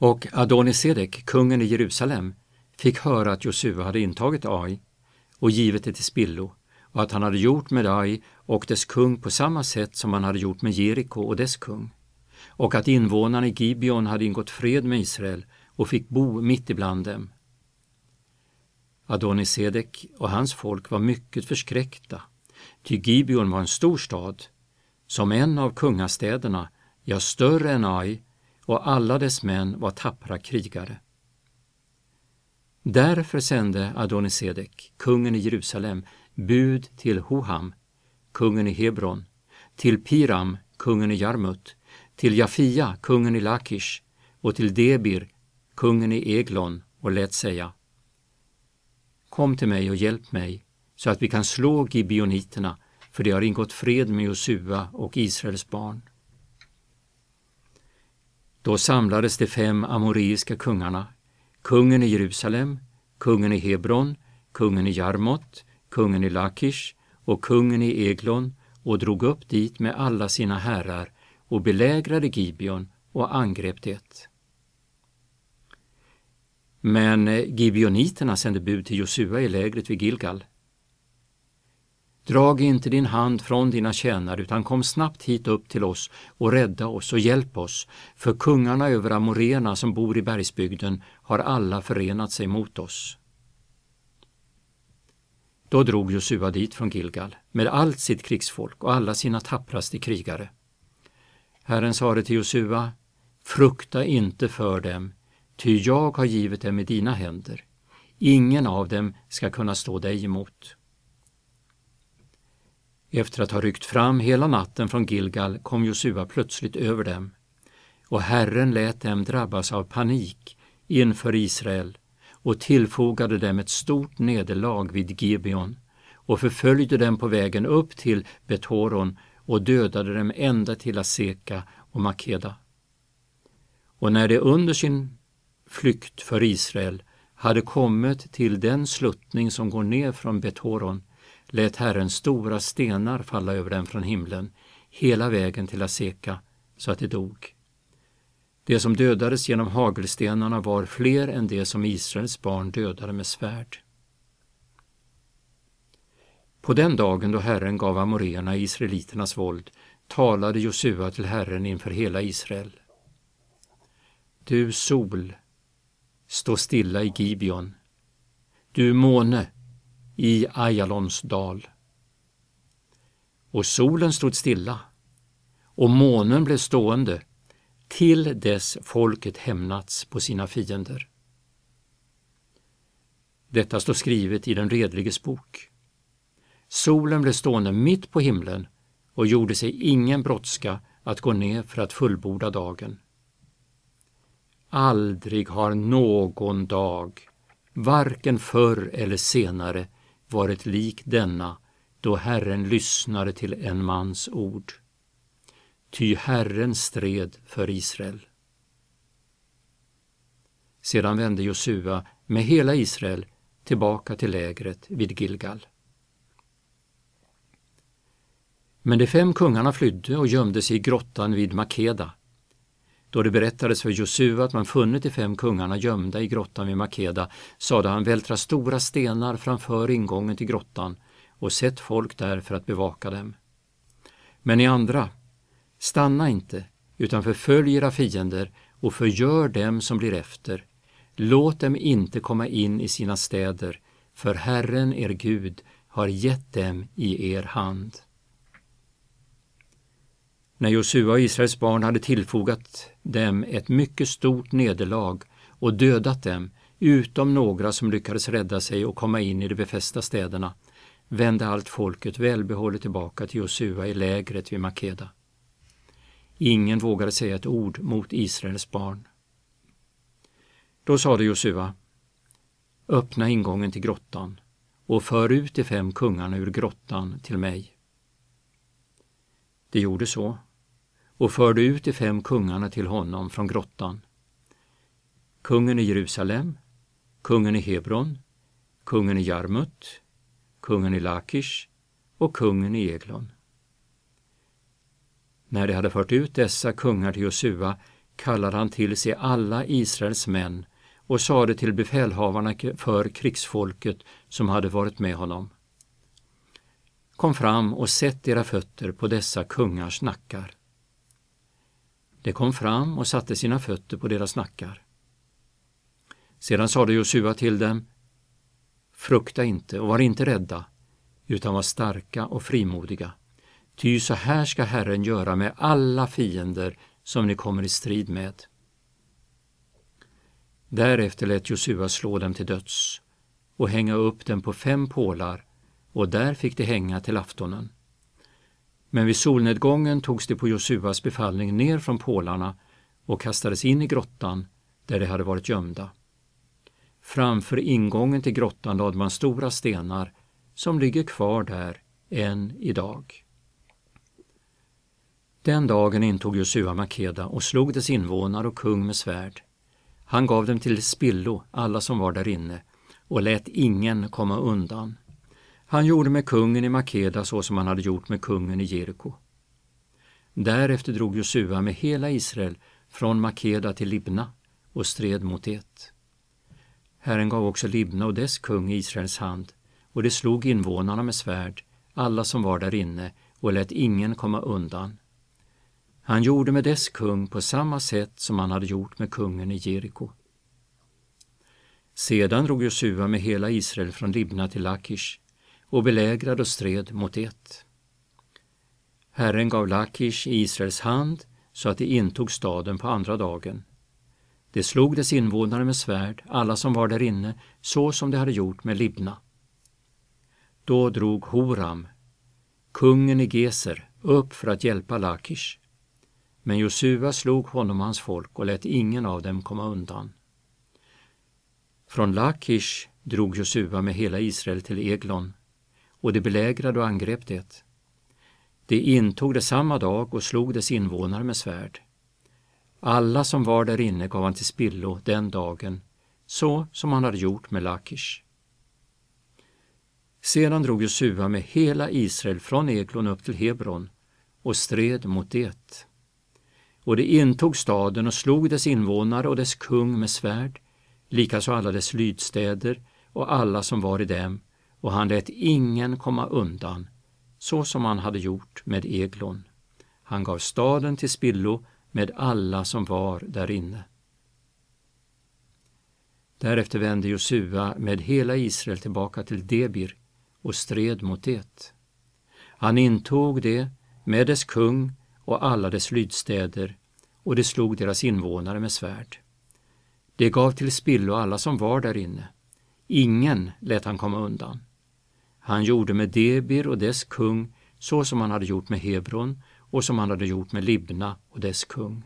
Och Adonisedek, kungen i Jerusalem, fick höra att Josua hade intagit Ai och givit det till spillo, och att han hade gjort med Ai och dess kung på samma sätt som han hade gjort med Jeriko och dess kung, och att invånarna i Gibeon hade ingått fred med Israel och fick bo mitt ibland dem. Adonisedek och hans folk var mycket förskräckta, ty Gibeon var en stor stad, som en av kungastäderna, ja större än Ai, och alla dess män var tappra krigare. Därför sände Adonisedek, kungen i Jerusalem, bud till Hoham, kungen i Hebron, till Piram, kungen i Jarmut, till Jafia, kungen i Lakish, och till Debir, kungen i Eglon, och lät säga: Kom till mig och hjälp mig, så att vi kan slå gibeoniterna, för de har ingått fred med Josua och Israels barn. Då samlades de 5 amoreiska kungarna, kungen i Jerusalem, kungen i Hebron, kungen i Jarmot, kungen i Lakish och kungen i Eglon, och drog upp dit med alla sina herrar och belägrade Gibeon och angrep det. Men gibeoniterna sände bud till Josua i lägret vid Gilgal: Drag inte din hand från dina tjänare, utan kom snabbt hit upp till oss och rädda oss och hjälp oss, för kungarna över amoréerna som bor i bergsbygden har alla förenat sig mot oss. Då drog Josua dit från Gilgal med allt sitt krigsfolk och alla sina tappraste krigare. Herren sade till Josua: Frukta inte för dem, ty jag har givit dem i dina händer. Ingen av dem ska kunna stå dig emot. Efter att ha ryckt fram hela natten från Gilgal kom Josua plötsligt över dem, och Herren lät dem drabbas av panik inför Israel och tillfogade dem ett stort nederlag vid Gibeon och förföljde dem på vägen upp till Bethoron och dödade dem ända till Aseka och Makeda. Och när de under sin flykt för Israel hade kommit till den sluttning som går ner från Bethoron, lät Herren stora stenar falla över dem från himlen hela vägen till Aseka, så att de dog. Det som dödades genom hagelstenarna var fler än det som Israels barn dödade med svärd. På den dagen då Herren gav amoréerna israeliternas våld talade Josua till Herren inför hela Israel: Du sol, stå stilla i Gibeon, du måne i Ajalons dal. Och solen stod stilla, och månen blev stående, till dess folket hämnats på sina fiender. Detta står skrivet i den redliges bok. Solen blev stående mitt på himlen och gjorde sig ingen brådska att gå ner för att fullborda dagen. Aldrig har någon dag, varken förr eller senare, varit lik denna, då Herren lyssnade till en mans ord. Ty Herren stred för Israel. Sedan vände Josua med hela Israel tillbaka till lägret vid Gilgal. Men de 5 kungarna flydde och gömde sig i grottan vid Makeda. Då det berättades för Josua att man funnit de 5 kungarna gömda i grottan vid Makeda, sade han: vältra stora stenar framför ingången till grottan och sätt folk där för att bevaka dem. Men ni andra, stanna inte, utan förfölj era fiender och förgör dem som blir efter. Låt dem inte komma in i sina städer, för Herren er Gud har gett dem i er hand. När Josua och Israels barn hade tillfogat dem ett mycket stort nederlag och dödat dem, utom några som lyckades rädda sig och komma in i de befästa städerna, vände allt folket välbehållet tillbaka till Josua i lägret vid Makeda. Ingen vågade säga ett ord mot Israels barn. Då sade Josua: öppna ingången till grottan och för ut de 5 kungarna ur grottan till mig. Det gjorde så och förde ut de 5 kungarna till honom från grottan. Kungen i Jerusalem, kungen i Hebron, kungen i Jarmut, kungen i Lakish och kungen i Eglon. När de hade fört ut dessa kungar till Josua kallade han till sig alla Israels män och sade till befälhavarna för krigsfolket som hade varit med honom: Kom fram och sätt era fötter på dessa kungars nackar. De kom fram och satte sina fötter på deras nackar. Sedan sade Josua till dem: Frukta inte och var inte rädda, utan var starka och frimodiga. Ty så här ska Herren göra med alla fiender som ni kommer i strid med. Därefter lät Josua slå dem till döds och hänga upp dem på 5 pålar, och där fick de hänga till aftonen. Men vid solnedgången togs de på Josuas befallning ner från pålarna och kastades in i grottan där de hade varit gömda. Framför ingången till grottan lade man stora stenar som ligger kvar där än idag. Den dagen intog Josua Makeda och slog dess invånare och kung med svärd. Han gav dem till spillo, alla som var där inne, och lät ingen komma undan. Han gjorde med kungen i Makeda så som han hade gjort med kungen i Jeriko. Därefter drog Josua med hela Israel från Makeda till Libna och stred mot det. Herren gav också Libna och dess kung i Israels hand, och det slog invånarna med svärd, alla som var där inne, och lät ingen komma undan. Han gjorde med dess kung på samma sätt som han hade gjort med kungen i Jeriko. Sedan drog Josua med hela Israel från Libna till Lakish och belägrade och stred mot det. Herren gav Lakish i Israels hand så att de intog staden på andra dagen. Det slog dess invånare med svärd, alla som var där inne, så som de hade gjort med Libna. Då drog Horam, kungen i Geser, upp för att hjälpa Lakish. Men Josua slog honom och hans folk och lät ingen av dem komma undan. Från Lakish drog Josua med hela Israel till Eglon, och de belägrade och angrep det. De intog det samma dag och slog dess invånare med svärd. Alla som var där inne gav han till spillo den dagen, så som han hade gjort med Lakish. Sedan drog Josua med hela Israel från Eglon upp till Hebron och stred mot det. Och de intog staden och slog dess invånare och dess kung med svärd, likaså alla dess lydstäder och alla som var i dem, och han lät ingen komma undan, så som han hade gjort med Eglon. Han gav staden till spillo med alla som var där inne. Därefter vände Josua med hela Israel tillbaka till Debir och stred mot det. Han intog det med dess kung och alla dess lydstäder, och det slog deras invånare med svärd. Det gav till spillo alla som var där inne. Ingen lät han komma undan. Han gjorde med Debir och dess kung så som han hade gjort med Hebron och som han hade gjort med Libna och dess kung.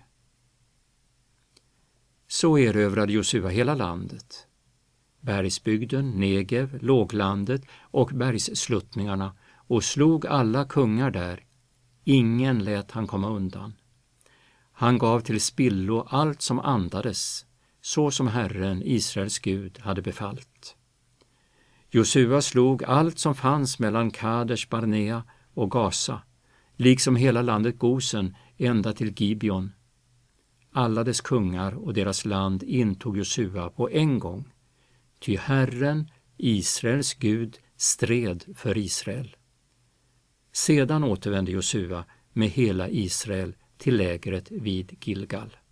Så erövrade Josua hela landet, bergsbygden, Negev, låglandet och bergssluttningarna, och slog alla kungar där. Ingen lät han komma undan. Han gav till spillo allt som andades, så som Herren, Israels Gud, hade befallt. Josua slog allt som fanns mellan Kadesh Barnea och Gaza, liksom hela landet Gosen ända till Gibeon. Alla dess kungar och deras land intog Josua på en gång, ty Herren, Israels Gud, stred för Israel. Sedan återvände Josua med hela Israel till lägret vid Gilgal.